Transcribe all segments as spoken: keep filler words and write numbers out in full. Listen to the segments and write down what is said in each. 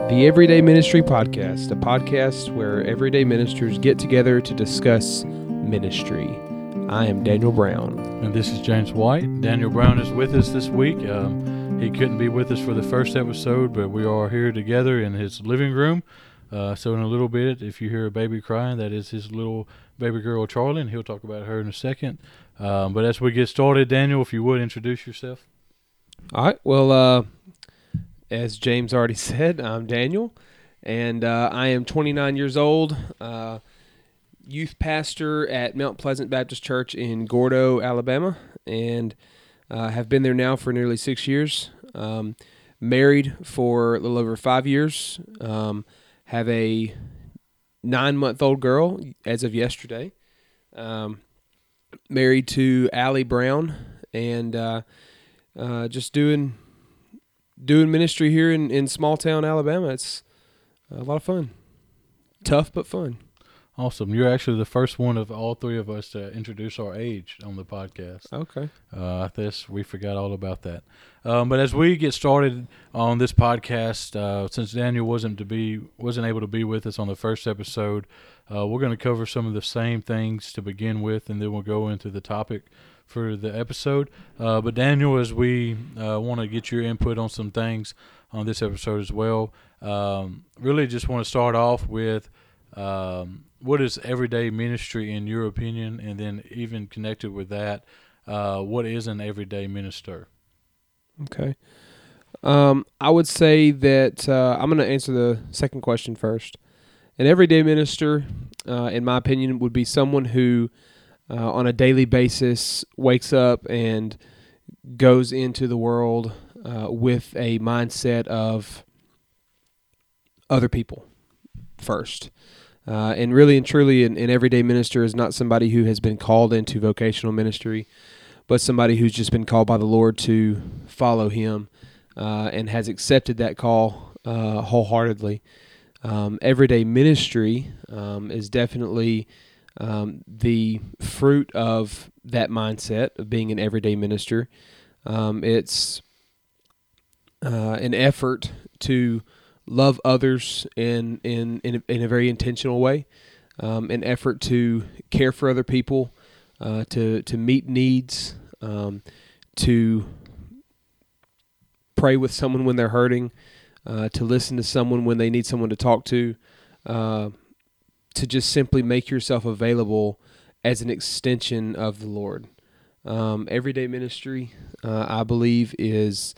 The Everyday Ministry Podcast, a podcast where everyday ministers get together to discuss ministry. I am Daniel Brown. And this is James White. Daniel Brown is with us this week. Um, he couldn't be with us for the first episode, but we are here together in his living room. Uh, so in a little bit, if you hear a baby crying, that is his little baby girl, Charlie, and he'll talk about her in a second. Um, but as we get started, Daniel, if you would, introduce yourself. All right. Well, uh, as James already said, I'm Daniel, and uh, I am twenty-nine years old, uh, youth pastor at Mount Pleasant Baptist Church in Gordo, Alabama, and uh, have been there now for nearly six years. Um, married for a little over five years. Um, have a nine-month-old girl as of yesterday. Um, married to Allie Brown, and uh, uh, just doing doing ministry here in, in small town Alabama. It's a lot of fun. Tough but fun. Awesome. You're actually the first one of all three of us to introduce our age on the podcast. Okay. Uh, I guess we forgot all about that. Um, but as we get started on this podcast, uh, since Daniel wasn't to be wasn't able to be with us on the first episode, uh, we're going to cover some of the same things to begin with, and then we'll go into the topic for the episode. Uh, but Daniel, as we uh, want to get your input on some things on this episode as well, um, really just want to start off with um, what is everyday ministry in your opinion, and then even connected with that, uh, what is an everyday minister? Okay. Um, I would say that uh, I'm going to answer the second question first. An everyday minister, uh, in my opinion, would be someone who Uh, on a daily basis, wakes up and goes into the world uh, with a mindset of other people first. Uh, and really and truly, an, an everyday minister is not somebody who has been called into vocational ministry, but somebody who's just been called by the Lord to follow Him uh, and has accepted that call uh, wholeheartedly. Um, everyday ministry um, is definitely Um, the fruit of that mindset of being an everyday minister. Um, it's uh, an effort to love others in in in a, in a very intentional way, um, an effort to care for other people, uh, to to meet needs, um, to pray with someone when they're hurting, uh, to listen to someone when they need someone to talk to. Uh, to just simply make yourself available as an extension of the Lord. Um, everyday ministry, uh, I believe, is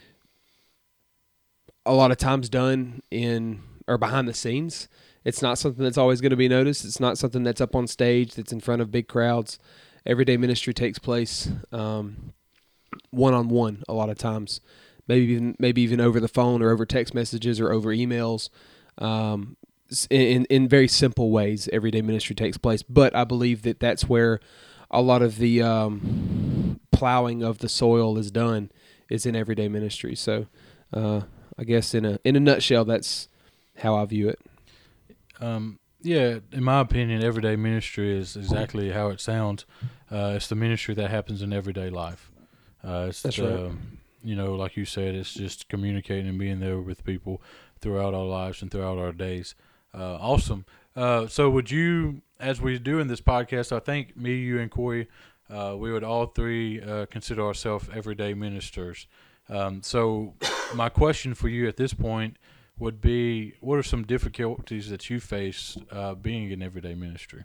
a lot of times done in or behind the scenes. It's not something that's always going to be noticed. It's not something that's up on stage, that's in front of big crowds. Everyday ministry takes place um, one-on-one a lot of times, maybe even, maybe even over the phone or over text messages or over emails. Um, In, in very simple ways, everyday ministry takes place. But I believe that that's where a lot of the um, plowing of the soil is done, is in everyday ministry. So uh, I guess in a in a nutshell, that's how I view it. Um, yeah, in my opinion, everyday ministry is exactly how it sounds. Uh, it's the ministry that happens in everyday life. Uh, it's that's the, right. You know, like you said, it's just communicating and being there with people throughout our lives and throughout our days. Uh, awesome. Uh, so would you, as we do in this podcast, I think me, you, and Corey, uh, we would all three uh, consider ourselves everyday ministers. Um, so my question for you at this point would be, what are some difficulties that you face uh, being in everyday ministry?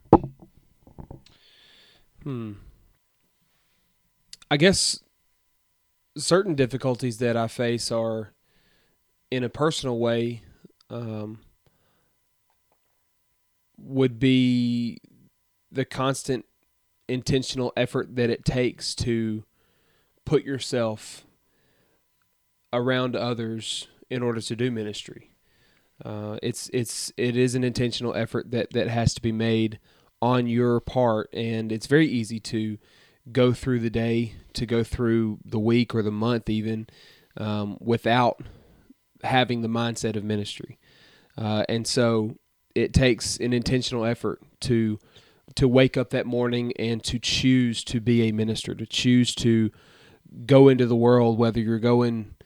Hmm. I guess certain difficulties that I face are in a personal way, um, would be the constant intentional effort that it takes to put yourself around others in order to do ministry. Uh, it's it's it is an intentional effort that, that has to be made on your part, and it's very easy to go through the day, to go through the week or the month even, um, without having the mindset of ministry. Uh, and so it takes an intentional effort to to wake up that morning and to choose to be a minister, to choose to go into the world, whether you're going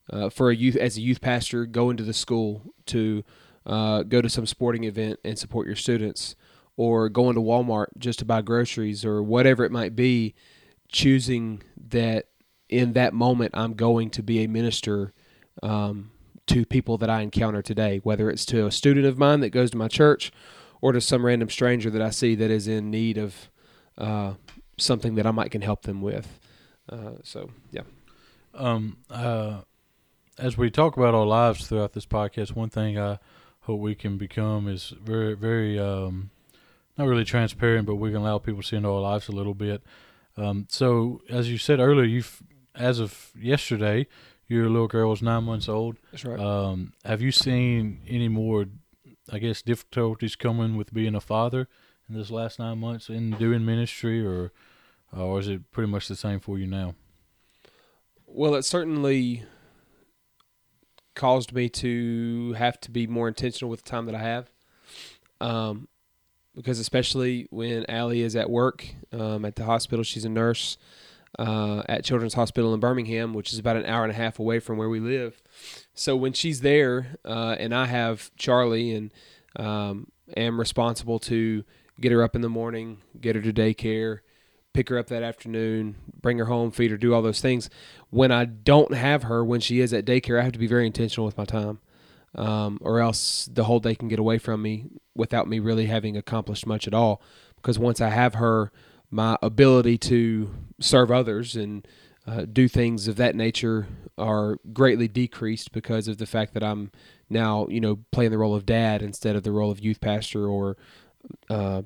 uh, for a youth as a youth pastor, go into the school to uh, go to some sporting event and support your students, or go into Walmart just to buy groceries, or whatever it might be, choosing that in that moment I'm going to be a minister um, to people that I encounter today, whether it's to a student of mine that goes to my church or to some random stranger that I see that is in need of uh, something that I might can help them with. Uh, so, yeah. Um, uh, as we talk about our lives throughout this podcast, one thing I hope we can become is very, very, um, not really transparent, but we can allow people to see into our lives a little bit. Um, so, as you said earlier, you've, as of yesterday, your little girl was nine months old. That's right. Um, have you seen any more, I guess, difficulties coming with being a father in this last nine months in doing ministry, or, or is it pretty much the same for you now? Well, it certainly caused me to have to be more intentional with the time that I have. Um, because especially when Allie is at work, um, at the hospital, she's a nurse uh, at Children's Hospital in Birmingham, which is about an hour and a half away from where we live. So when she's there, uh, and I have Charlie and um, am responsible to get her up in the morning, get her to daycare, pick her up that afternoon, bring her home, feed her, do all those things. When I don't have her, when she is at daycare, I have to be very intentional with my time, um, or else the whole day can get away from me without me really having accomplished much at all. Because once I have her, my ability to serve others and uh, do things of that nature are greatly decreased because of the fact that I'm now, you know, playing the role of dad instead of the role of youth pastor or uh,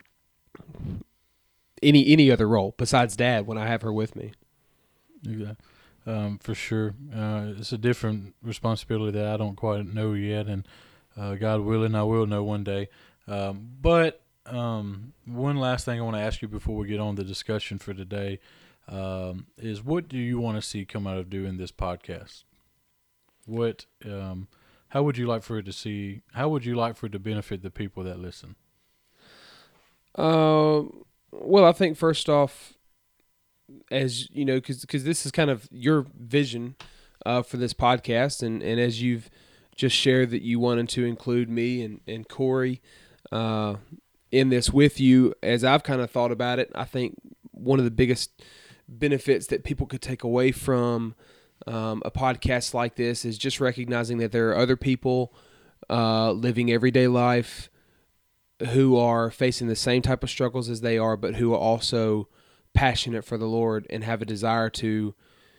any any other role besides dad when I have her with me. Yeah, um, for sure. Uh, it's a different responsibility that I don't quite know yet, and uh, God willing, I will know one day. Um, but um, one last thing I want to ask you before we get on the discussion for today um, is, what do you want to see come out of doing this podcast? What, um, how would you like for it to see? How would you like for it to benefit the people that listen? Uh, well, I think first off, as you know, because because this is kind of your vision uh, for this podcast, and, and as you've just shared that you wanted to include me and, and Corey uh, in this with you, as I've kind of thought about it, I think one of the biggest benefits that people could take away from um, a podcast like this is just recognizing that there are other people uh, living everyday life who are facing the same type of struggles as they are, but who are also passionate for the Lord and have a desire to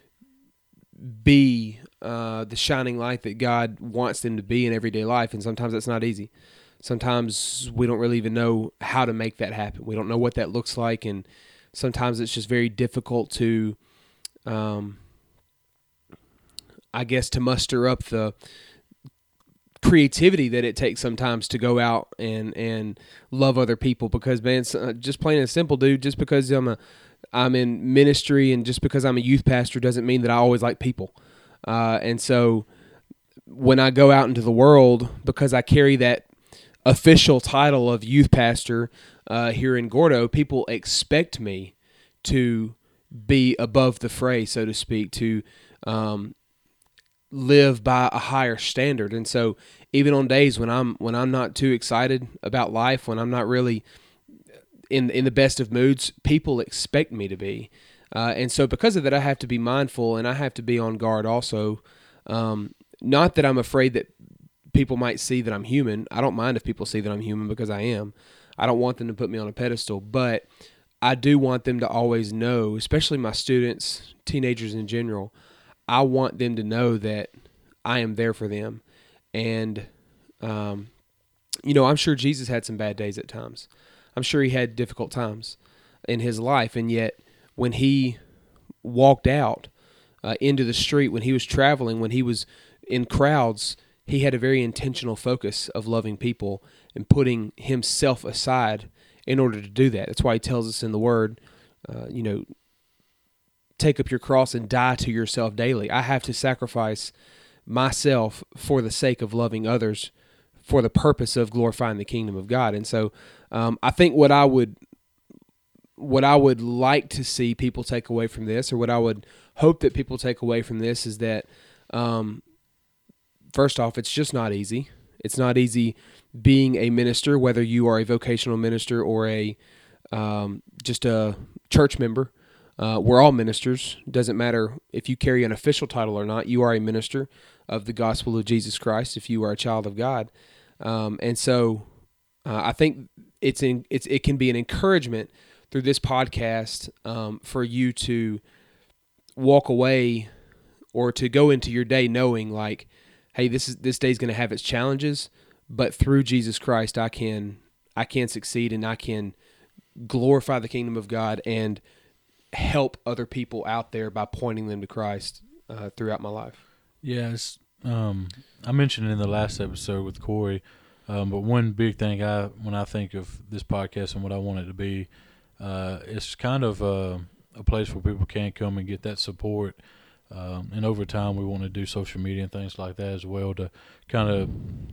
be uh, the shining light that God wants them to be in everyday life. And sometimes that's not easy. Sometimes we don't really even know how to make that happen. We don't know what that looks like, and sometimes it's just very difficult to, um, I guess, to muster up the creativity that it takes sometimes to go out and, and love other people. Because, man, just plain and simple, dude, just because I'm a I'm in ministry and just because I'm a youth pastor doesn't mean that I always like people. Uh, and so when I go out into the world, because I carry that official title of youth pastor uh, here in Gordo, people expect me to be above the fray, so to speak, to um, live by a higher standard. And so even on days when I'm when I'm not too excited about life, when I'm not really in in the best of moods, people expect me to be. Uh, and so because of that, I have to be mindful and I have to be on guard also. Um, not that I'm afraid that people might see that I'm human. I don't mind if people see that I'm human, because I am. I don't want them to put me on a pedestal, but I do want them to always know, especially my students, teenagers in general, I want them to know that I am there for them. And, um, you know, I'm sure Jesus had some bad days at times. I'm sure he had difficult times in his life, and yet when he walked out uh, into the street, when he was traveling, when he was in crowds, he had a very intentional focus of loving people and putting himself aside in order to do that. That's why he tells us in the Word, uh, you know, take up your cross and die to yourself daily. I have to sacrifice myself for the sake of loving others, for the purpose of glorifying the kingdom of God. And so um, I think what I would what I would like to see people take away from this, or what I would hope that people take away from this, is that Um, first off, it's just not easy. It's not easy being a minister, whether you are a vocational minister or a um, just a church member. Uh, we're all ministers. Doesn't matter if you carry an official title or not. You are a minister of the gospel of Jesus Christ if you are a child of God. Um, and so uh, I think it's in, it's it can be an encouragement through this podcast um, for you to walk away or to go into your day knowing like, hey, this is this day's going to have its challenges, but through Jesus Christ, I can I can succeed and I can glorify the kingdom of God and help other people out there by pointing them to Christ uh, throughout my life. Yes, um, I mentioned in the last episode with Corey, um, but one big thing I when I think of this podcast and what I want it to be, uh, it's kind of a, a place where people can come and get that support. Um, and over time, we want to do social media and things like that as well to kind of,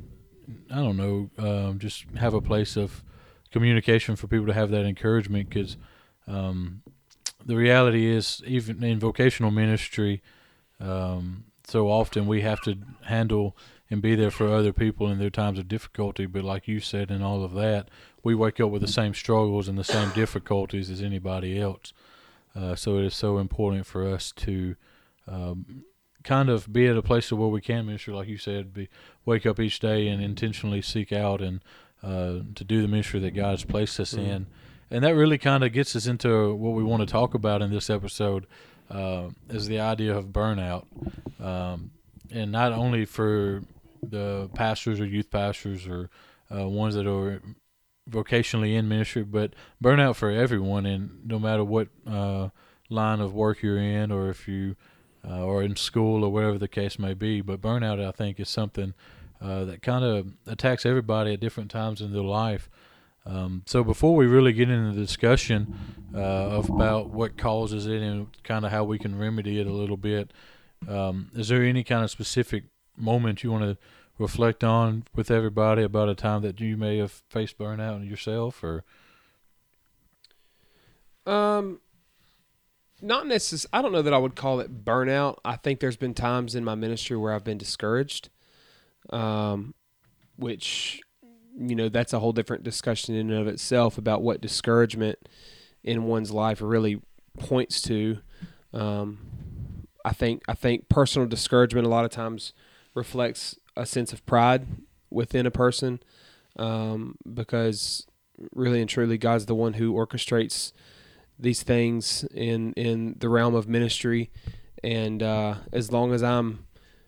I don't know, um, just have a place of communication for people to have that encouragement because um, the reality is, even in vocational ministry, um, so often we have to handle and be there for other people in their times of difficulty. But like you said, in all of that, we wake up with the same struggles and the same difficulties as anybody else. Uh, so it is so important for us to um, kind of be at a place where we can minister, like you said, be wake up each day and intentionally seek out and uh, to do the ministry that God's placed us mm-hmm. in. And that really kind of gets us into what we want to talk about in this episode, uh, is the idea of burnout. Um, and not only for the pastors or youth pastors or uh, ones that are vocationally in ministry, but burnout for everyone, and no matter what uh, line of work you're in or if you uh, or in school or whatever the case may be. But burnout, I think, is something uh, that kind of attacks everybody at different times in their life. Um, so before we really get into the discussion uh, of about what causes it and kind of how we can remedy it a little bit, um, is there any kind of specific moment you want to reflect on with everybody about a time that you may have faced burnout yourself, or? Um, not necessarily. I don't know that I would call it burnout. I think there's been times in my ministry where I've been discouraged, um, which, you know, that's a whole different discussion in and of itself about what discouragement in one's life really points to. Um, I think I think personal discouragement a lot of times reflects a sense of pride within a person, um, because really and truly God's the one who orchestrates these things in in the realm of ministry, and uh, as long as I'm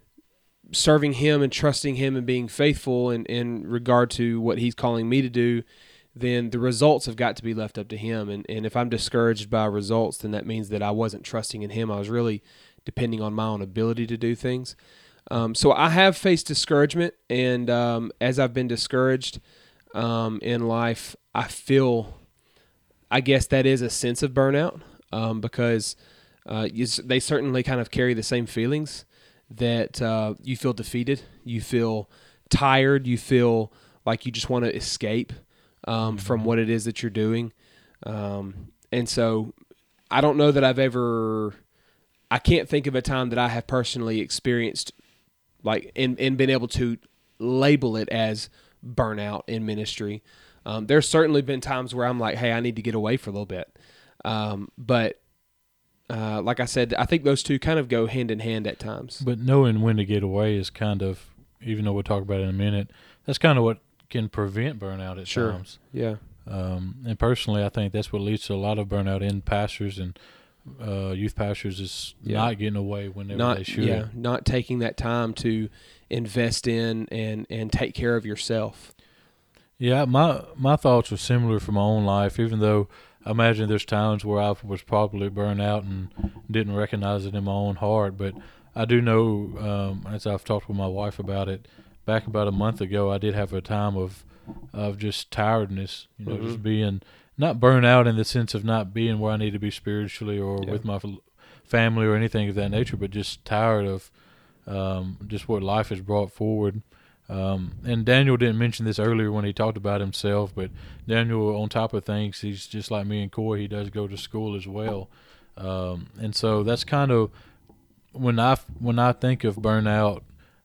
serving Him and trusting Him and being faithful in, in regard to what He's calling me to do, then the results have got to be left up to Him. And, and if I'm discouraged by results, then that means that I wasn't trusting in Him. I was really depending on my own ability to do things. Um, so I have faced discouragement, and um, as I've been discouraged um, in life, I feel, I guess that is a sense of burnout, um, because uh, you, they certainly kind of carry the same feelings, that uh, you feel defeated, you feel tired, you feel like you just want to escape um, from what it is that you're doing. Um, and so I don't know that I've ever, I can't think of a time that I have personally experienced like and, and been able to label it as burnout in ministry. Um, there's certainly been times where I'm like, hey, I need to get away for a little bit. Um, but uh, like I said, I think those two kind of go hand in hand at times. But knowing when to get away is kind of, even though we'll talk about it in a minute, that's kind of what can prevent burnout at sure. times. Yeah. Um, and personally, I think that's what leads to a lot of burnout in pastors and uh, youth pastors is yeah. not getting away whenever not, they should. Yeah, not taking that time to invest in and, and take care of yourself. Yeah, my my thoughts were similar for my own life, even though I imagine there's times where I was probably burned out and didn't recognize it in my own heart. But I do know, um, as I've talked with my wife about it, back about a month ago, I did have a time of of just tiredness, you know, mm-hmm. just being not burned out in the sense of not being where I need to be spiritually or yeah. with my family or anything of that nature, but just tired of um, just what life has brought forward. Um, and Daniel didn't mention this earlier when he talked about himself, but Daniel, on top of things, he's just like me and Corey. He does go to school as well. Um, and so that's kind of when I when I think of burnout,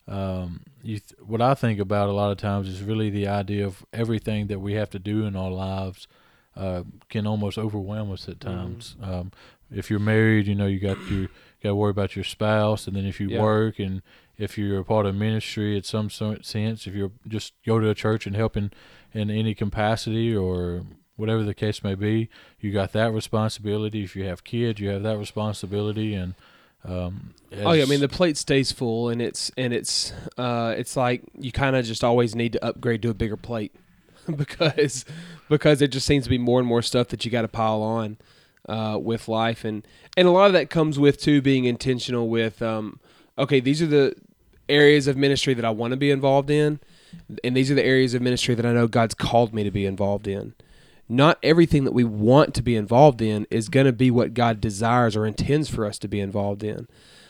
um, you th- what I think about a lot of times is really the idea of everything that we have to do in our lives uh, can almost overwhelm us at times. Mm-hmm. Um, if you're married, you know you got your got to worry about your spouse, and then if you yeah. work, and if you're a part of ministry at some sense, if you're just go to a church and help in, in any capacity or whatever the case may be, you got that responsibility. If you have kids, you have that responsibility, and um, oh yeah, I mean the plate stays full, and it's and it's uh, it's like you kind of just always need to upgrade to a bigger plate because because it just seems to be more and more stuff that you got to pile on uh, with life, and and a lot of that comes with too being intentional with um, okay, these are the areas of ministry that I want to be involved in, and these are the areas of ministry that I know God's called me to be involved in. Not everything that we want to be involved in is going to be what God desires or intends for us to be involved in.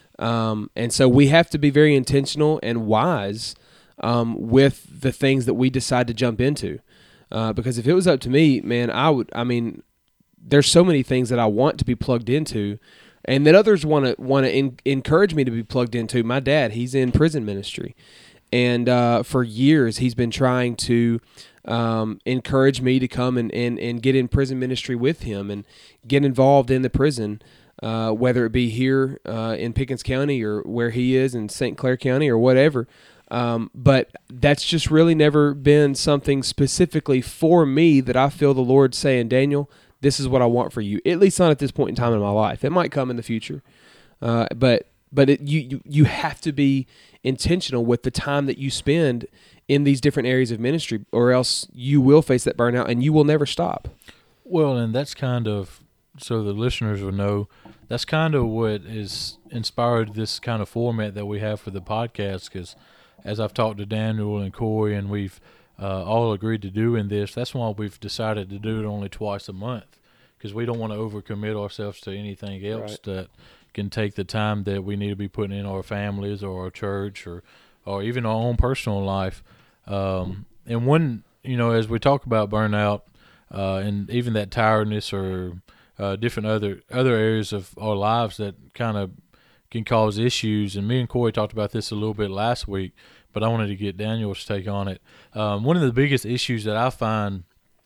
Um, and so we have to be very intentional and wise um, with the things that we decide to jump into. Uh, because if it was up to me, man, I would, I mean, there's so many things that I want to be plugged into and that others want to want to encourage me to be plugged into. My dad, he's in prison ministry. And uh, for years, he's been trying to um, encourage me to come and, and, and get in prison ministry with him and get involved in the prison, uh, whether it be here uh, in Pickens County or where he is in Saint Clair County or whatever. Um, but that's just really never been something specifically for me that I feel the Lord saying, Daniel, this is what I want for you, at least not at this point in time in my life. It might come in the future, uh, but but it, you, you you have to be intentional with the time that you spend in these different areas of ministry, or else you will face that burnout and you will never stop. Well, and that's kind of, so the listeners will know, that's kind of what is inspired this kind of format that we have for the podcast, because as I've talked to Daniel and Corey and we've uh, all agreed to do in this, that's why we've decided to do it only twice a month, because we don't want to overcommit ourselves to anything else right. that can take the time that we need to be putting in our families or our church or or even our own personal life. Um, and when, you know, as we talk about burnout uh, and even that tiredness or uh, different other other areas of our lives that kind of can cause issues, and me and Corey talked about this a little bit last week, but I wanted to get Daniel's take on it. Um, one of the biggest issues that I find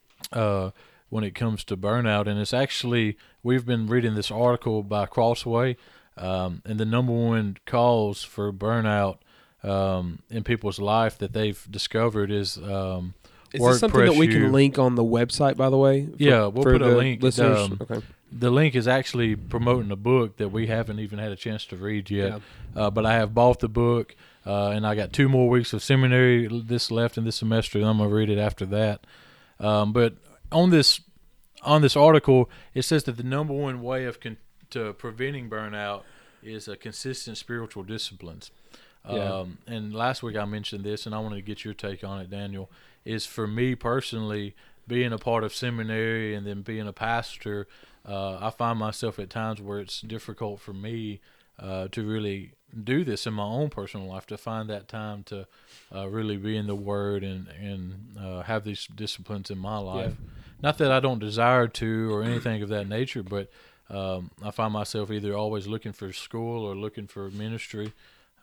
uh, when it comes to burnout, and it's actually, we've been reading this article by Crossway, um, and the number one cause for burnout um, in people's life that they've discovered is um, is work this something pressure. That we can link on the website, by the way? For, yeah, we'll put a link. Listeners? Um, okay. The link is actually promoting a book that we haven't even had a chance to read yet, yeah. uh, but I have bought the book, uh, and I got two more weeks of seminary this left in this semester, and I'm going to read it after that. Um, but on this on this article, it says that the number one way of con- to preventing burnout is a consistent spiritual disciplines. Yeah. Um, and last week I mentioned this, and I wanted to get your take on it, Daniel, is for me personally, being a part of seminary and then being a pastor, uh, I find myself at times where it's difficult for me uh, to really do this in my own personal life, to find that time to uh, really be in the Word and, and uh, have these disciplines in my life. Yeah. Not that I don't desire to or anything of that nature, but um, I find myself either always looking for school or looking for ministry.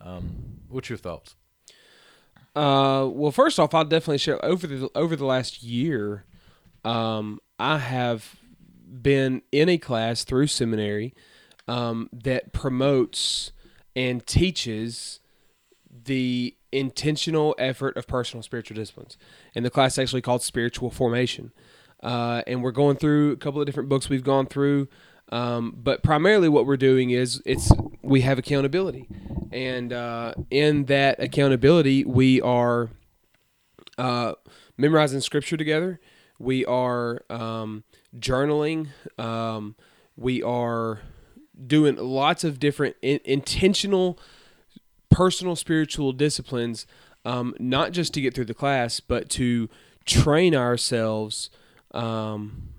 Um, what's your thoughts? Uh, well, first off, I'll definitely share over the over the last year, um, I have been in a class through seminary um, that promotes and teaches the intentional effort of personal spiritual disciplines. And the class is actually called Spiritual Formation. Uh, and we're going through a couple of different books we've gone through. Um, but primarily what we're doing is it's we have accountability. And uh, in that accountability, we are uh, memorizing scripture together. We are um, journaling. Um, we are doing lots of different in- intentional personal spiritual disciplines, um, not just to get through the class, but to train ourselves um,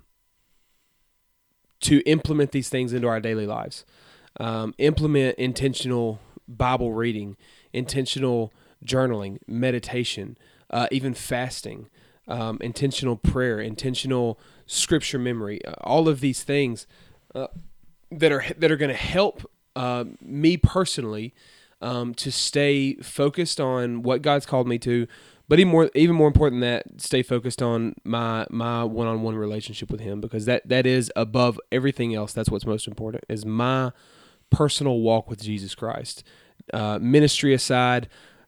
to implement these things into our daily lives. Um, implement intentional Bible reading, intentional journaling, meditation, uh, even fasting, um, intentional prayer, intentional scripture memory, uh, all of these things uh, that are that are going to help uh, me personally um, to stay focused on what God's called me to, but even more, even more important than that, stay focused on my my one-on-one relationship with Him, because that, that is above everything else. That's what's most important, is my personal walk with Jesus Christ. Uh, ministry aside,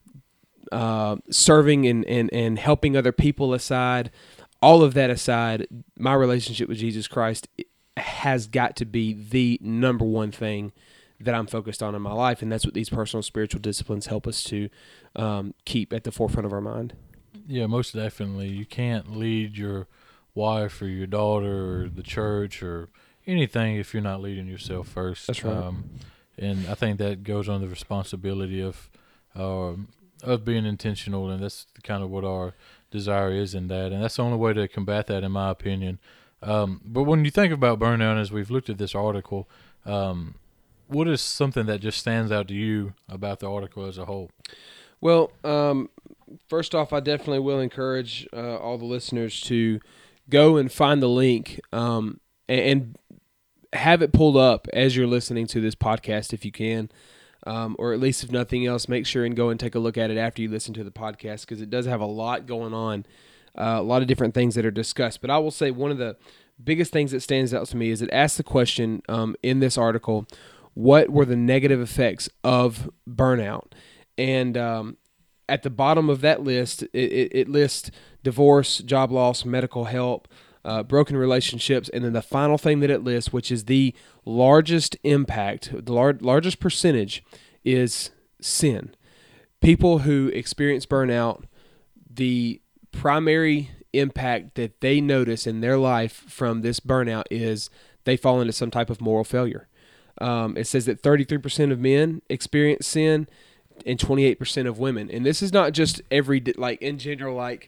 uh, serving and, and, and helping other people aside, all of that aside, my relationship with Jesus Christ has got to be the number one thing that I'm focused on in my life, and that's what these personal spiritual disciplines help us to um, keep at the forefront of our mind. Yeah, most definitely. You can't lead your wife or your daughter or the church or anything if you're not leading yourself first. That's right. Um, and I think that goes on the responsibility of uh, of being intentional, and that's kind of what our desire is in that. And that's the only way to combat that, in my opinion. Um, but when you think about burnout, as we've looked at this article, um, what is something that just stands out to you about the article as a whole? Well, um, first off, I definitely will encourage uh, all the listeners to go and find the link um, and, and have it pulled up as you're listening to this podcast if you can, um, or at least if nothing else, make sure and go and take a look at it after you listen to the podcast, because it does have a lot going on, uh, a lot of different things that are discussed. But I will say one of the biggest things that stands out to me is it asks the question um, in this article, what were the negative effects of burnout? And um, at the bottom of that list, it, it, it lists divorce, job loss, medical help, uh, broken relationships, and then the final thing that it lists, which is the largest impact, the lar- largest percentage, is sin. People who experience burnout, the primary impact that they notice in their life from this burnout is they fall into some type of moral failure. Um, it says that thirty-three percent of men experience sin and twenty-eight percent of women. And this is not just every, like in general, like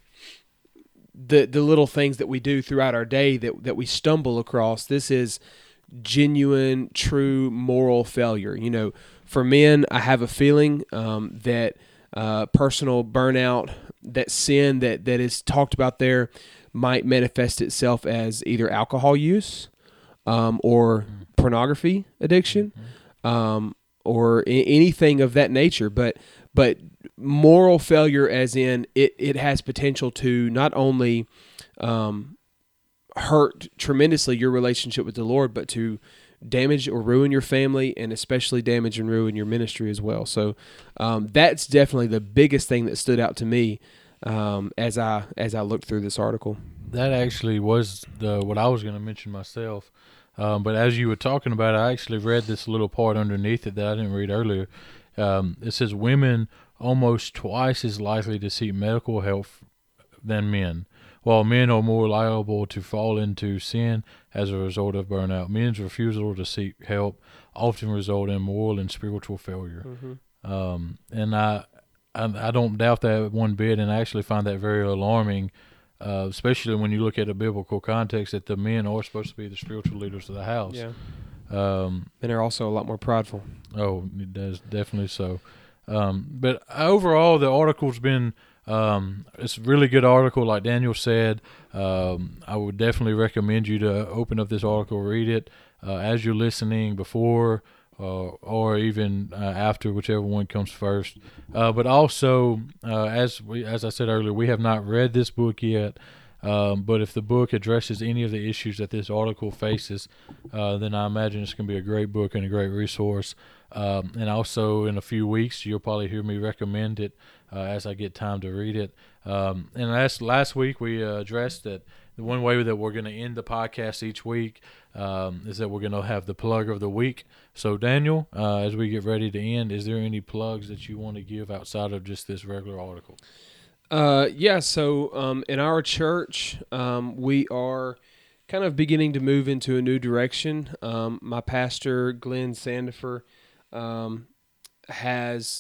the the little things that we do throughout our day that, that we stumble across. This is genuine, true moral failure. You know, for men, I have a feeling um, that uh, personal burnout, that sin that, that is talked about there might manifest itself as either alcohol use um, or pornography addiction, um, or I- anything of that nature. But but moral failure, as in it, it has potential to not only um, hurt tremendously your relationship with the Lord, but to damage or ruin your family, and especially damage and ruin your ministry as well. So um, that's definitely the biggest thing that stood out to me um, as I as I looked through this article. That actually was the what I was going to mention myself. Um, but as you were talking about it, I actually read this little part underneath it that I didn't read earlier. Um, it says women almost twice as likely to seek medical help than men, while men are more liable to fall into sin as a result of burnout. Men's refusal to seek help often result in moral and spiritual failure. Mm-hmm. Um, and I, I, I don't doubt that one bit, and I actually find that very alarming. Uh, especially when you look at a biblical context, that the men are supposed to be the spiritual leaders of the house. Yeah. Um, and they're also a lot more prideful. Oh, it does, definitely so. Um, but overall, the article's been, um, it's a really good article, like Daniel said. Um, I would definitely recommend you to open up this article, read it uh, as you're listening, before Uh, or even uh, after, whichever one comes first. Uh, but also, uh, as we, as I said earlier, we have not read this book yet. Um, but if the book addresses any of the issues that this article faces, uh, then I imagine it's going to be a great book and a great resource. Um, and also, in a few weeks, you'll probably hear me recommend it uh, as I get time to read it. Um, and last last week, we uh, addressed that the one way that we're going to end the podcast each week um, is that we're going to have the plug of the week. So, Daniel, uh, as we get ready to end, is there any plugs that you want to give outside of just this regular article? Uh, yeah, so um, in our church, um, we are kind of beginning to move into a new direction. Um, my pastor, Glenn Sandifer, um, has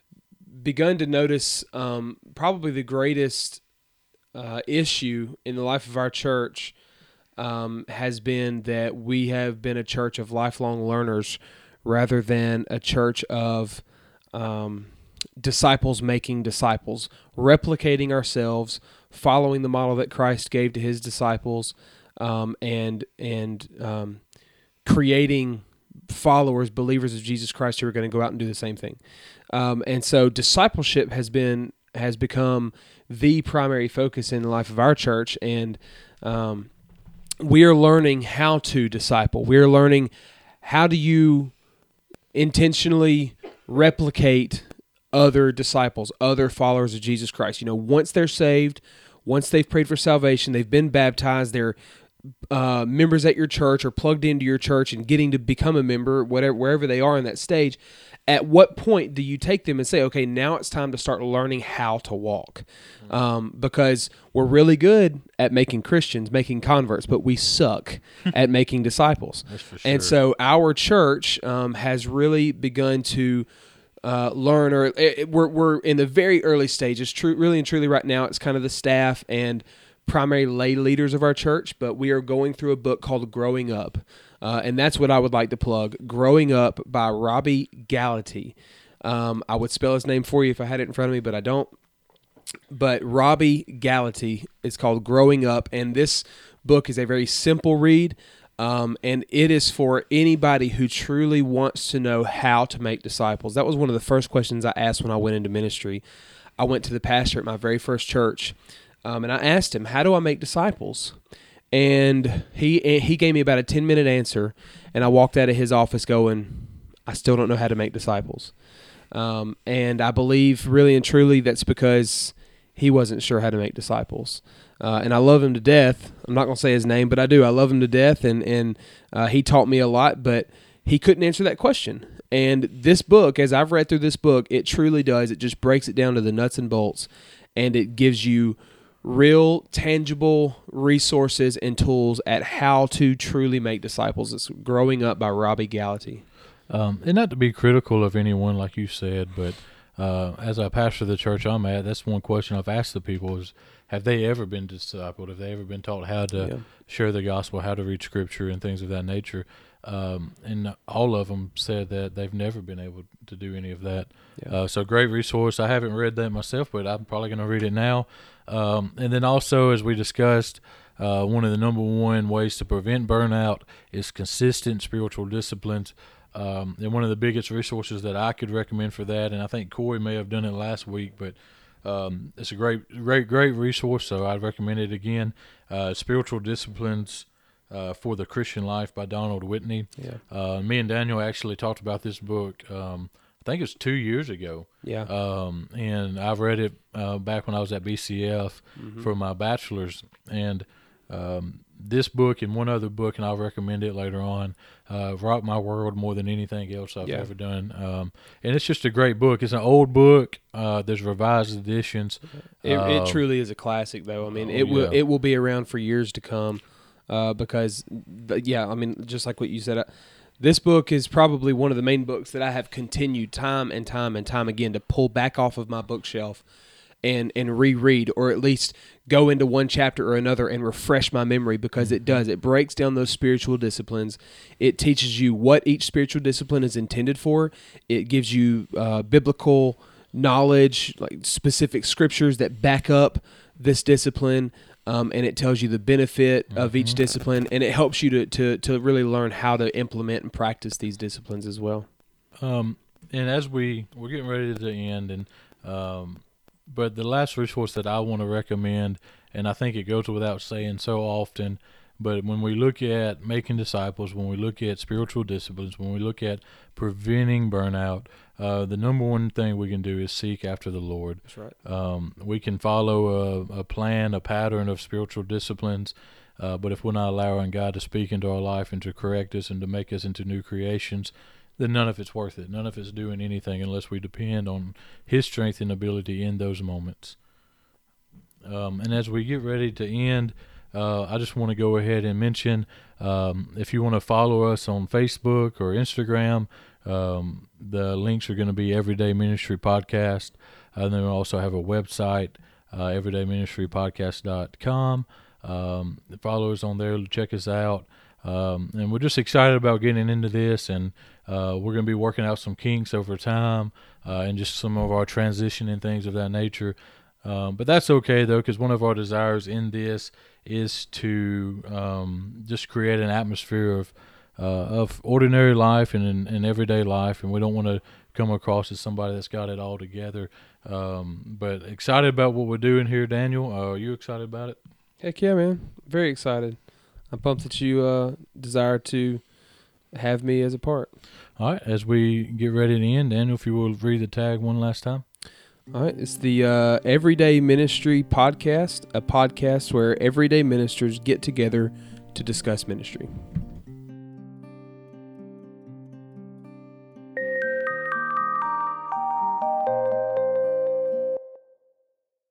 begun to notice um, probably the greatest uh, issue in the life of our church um, has been that we have been a church of lifelong learners rather than a church of um, disciples making disciples, replicating ourselves, following the model that Christ gave to his disciples, um, and and um, creating followers, believers of Jesus Christ who are going to go out and do the same thing. Um, and so discipleship has been has become the primary focus in the life of our church, and um, we are learning how to disciple. We are learning how do you intentionally replicate other disciples, other followers of Jesus Christ. You know, once they're saved, once they've prayed for salvation, they've been baptized, they're uh, members at your church or plugged into your church and getting to become a member, whatever, wherever they are in that stage. At what point do you take them and say, okay, now it's time to start learning how to walk? Um, because we're really good at making Christians, making converts, but we suck at making disciples. That's for sure. And so our church um, has really begun to uh, learn, or it, it, we're, we're in the very early stages. True, really and truly right now, it's kind of the staff and primary lay leaders of our church, but we are going through a book called Growing Up. Uh, and that's what I would like to plug. Growing Up by Robbie Gallaty. Um, I would spell his name for you if I had it in front of me, but I don't. But Robbie Gallaty is called Growing Up, and this book is a very simple read, um, and it is for anybody who truly wants to know how to make disciples. That was one of the first questions I asked when I went into ministry. I went to the pastor at my very first church, um, and I asked him, how do I make disciples? And he he gave me about a ten-minute answer, and I walked out of his office going, I still don't know how to make disciples. Um, and I believe really and truly that's because he wasn't sure how to make disciples. Uh, and I love him to death. I'm not going to say his name, but I do. I love him to death, and, and uh, he taught me a lot, but he couldn't answer that question. And this book, as I've read through this book, it truly does. It just breaks it down to the nuts and bolts, and it gives you real, tangible resources and tools at how to truly make disciples. It's Growing Up by Robbie Gallaty. Um, and not to be critical of anyone, like you said, but uh, as I pastor the church I'm at, that's one question I've asked the people is, have they ever been discipled? Have they ever been taught how to Yeah. share the gospel, how to read scripture, and things of that nature? Um, and all of them said that they've never been able to do any of that. Yeah. Uh, so great resource. I haven't read that myself, but I'm probably going to read it now. Um, and then also, as we discussed, uh, one of the number one ways to prevent burnout is consistent spiritual disciplines. Um, and one of the biggest resources that I could recommend for that, and I think Corey may have done it last week, but um, it's a great, great, great resource, so I'd recommend it again. Uh, Spiritual Disciplines uh, for the Christian Life by Donald Whitney. Yeah. Uh, me and Daniel actually talked about this book, um, I think it was two years ago. Yeah. Um, and I've read it uh, back when I was at B C F Mm-hmm. for my bachelor's. And um, this book and one other book, and I'll recommend it later on, uh, rocked my world more than anything else I've Yeah. ever done. Um, and it's just a great book. It's an old book. Uh, there's revised editions. It, Um, it truly is a classic, though. I mean, oh, it will yeah. it will be around for years to come, uh, because, th- yeah, I mean, just like what you said, uh, this book is probably one of the main books that I have continued time and time and time again to pull back off of my bookshelf and and reread, or at least go into one chapter or another and refresh my memory, because it does. It breaks down those spiritual disciplines. It teaches you what each spiritual discipline is intended for. It gives you uh, biblical knowledge, like specific scriptures that back up this discipline, um, and it tells you the benefit mm-hmm. of each discipline, and it helps you to, to, to really learn how to implement and practice these disciplines as well. Um, and as we, we're getting ready to end, and um, but the last resource that I want to recommend, and I think it goes without saying so often, but when we look at making disciples, when we look at spiritual disciplines, when we look at preventing burnout, uh, the number one thing we can do is seek after the Lord. That's right. Um, we can follow a, a plan, a pattern of spiritual disciplines, uh, but if we're not allowing God to speak into our life and to correct us and to make us into new creations, then none of it's worth it. None of it's doing anything unless we depend on His strength and ability in those moments. Um, and as we get ready to end, uh, I just want to go ahead and mention, um, if you want to follow us on Facebook or Instagram, um, the links are going to be Everyday Ministry Podcast. And then we also have a website, uh, everyday ministry podcast dot com. Um, follow us on there. Check us out. Um, and we're just excited about getting into this, and uh, we're going to be working out some kinks over time, uh, and just some of our transition and things of that nature. Um, but that's okay, though, because one of our desires in this is to um, just create an atmosphere of uh, of ordinary life and in, in everyday life, and we don't want to come across as somebody that's got it all together. Um, but excited about what we're doing here, Daniel. Uh, are you excited about it? Heck yeah, man. Very excited. I'm pumped that you uh, desire to have me as a part. All right, as we get ready to end, Daniel, if you will read the tag one last time. All right, it's the uh, Everyday Ministry Podcast, a podcast where everyday ministers get together to discuss ministry.